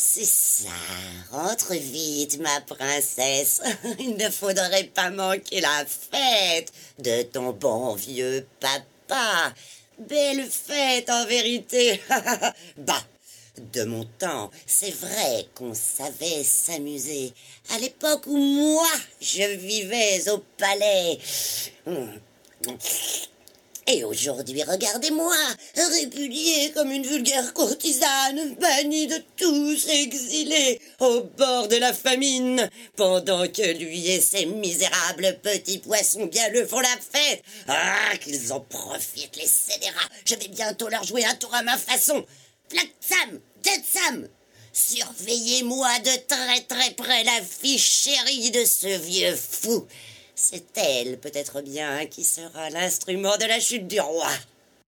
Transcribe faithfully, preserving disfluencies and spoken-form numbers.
C'est ça, rentre vite, ma princesse. Il ne faudrait pas manquer la fête de ton bon vieux papa. Belle fête, en vérité. Bah, de mon temps, c'est vrai qu'on savait s'amuser. À l'époque où moi, je vivais au palais. Et aujourd'hui, regardez-moi, répudiée comme une vulgaire courtisane, bannie de tous, exilée au bord de la famine, pendant que lui et ses misérables petits poissons bielleux font la fête. Ah, qu'ils en profitent, les scélérats. Je vais bientôt leur jouer un tour à ma façon. Black Sam, Dead Sam, surveillez-moi de très très près la fille chérie de ce vieux fou. C'est elle, peut-être bien, qui sera l'instrument de la chute du roi.